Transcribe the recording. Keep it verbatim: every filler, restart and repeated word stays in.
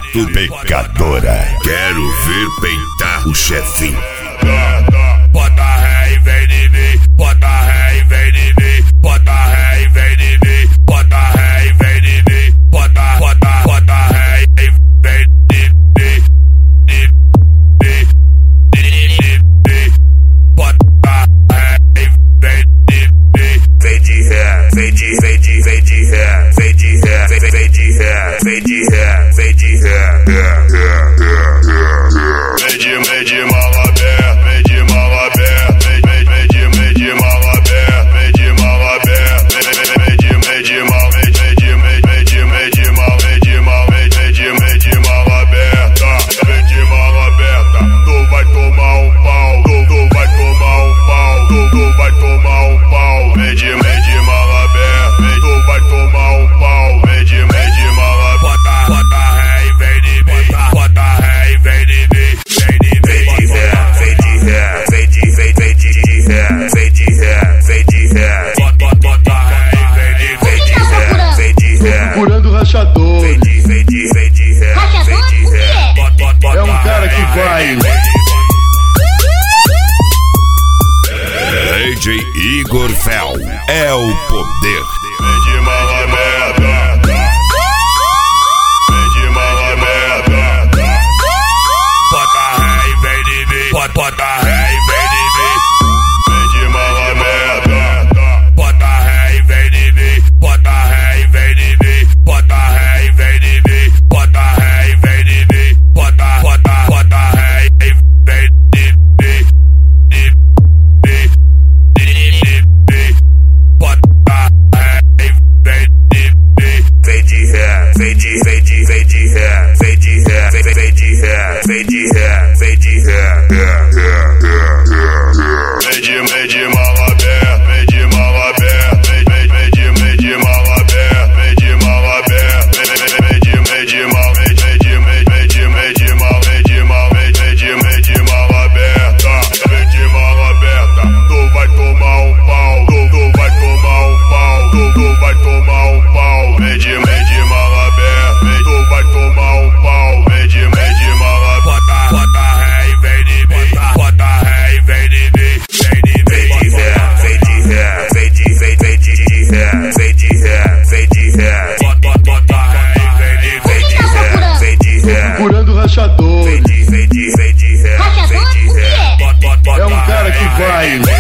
muito pecadora. Quero ver peitar o chefinho. Bota ré e vem de mim, bota ré e vem de mim, bota ré e vem de mim, bota ré e vem de mim, bota, bota, bota ré e vem de mim, de mim, de mim, bota ré e vem de mim. Vem de ré, vem de, vem de, vem de ré, vem de ré, vem, vem de ré, vem de ré, vem de ré, vem de, vem de mala aberta, vem de mala aberta, vem, vem, vem de, vem de mala aberta, vem de mala aberta, vem, vem de, vem de mal, vem, vem de, vem, vem de, vem de mal, vem de mal, vem, vem de, vem de mala aberta, vem de mala aberta, tu vai tomar um pau, tu, tu vai tomar um pau, tu, tu vai tomar um pau, vem de, vem de mala aberta, vem, tu vai tomar um pau, vem de, vem de mala aberta, bota, bota ré e vem de mim, bota ré e vem de mim, vem de, vem de ré, vem de ré, vem de, vem, vem de ré, vem de ré, vem de ré, bota, bota ré e vem de, vem de ré, vem de ré, Procurando rachador. vem de, vem de, vem de ré, vem de ré, bota, bota, bota É um cara que vai. D J Igor Fel é o poder. vem de mala merda, vem de mala merda, bota ré e vem de mim, bota, bota ré e vem de mim, vem de mala merda, bota ré e vem de mim, bota ré e vem de mim, bota ré e vem de mim, bota ré e vem de mim, bota, bota, bota ré e vem de mim, de mim, de mim, bota ré e vem de mim, vem de ré, vem de, vem de, vem de ré, vem de ré, vem, vem de ré, vem de ré, vem de ré, vem de, vem de mala aberta, vem de mala aberta, vem, vem, vem de, vem de mala aberta, vem de mala aberta, vem, vem, vem de, vem de mal, vem, vem de, vem, vem de, vem de mal, vem de mal, vem, vem de, vem de mala aberta, vem de mala aberta, tu vai tomar um pau, tu, tu vai tomar um pau, tu, tu vai tomar um pau, vem de, vem de mala aberta, vem, tu vai tomar um pau, vem de, vem de mala aberta, bota, bota ré e vem de mim, bota ré e vem de mim, vem de, vem de ré, vem de ré, vem de, vem, vem de ré, vem de ré, vem de ré, bota, bota ré e vem de, vem de ré, vem de ré, Procurando rachador. vem de, vem de, vem de ré, vem de ré, bota, bota, É um bota cara que ré, vai. vem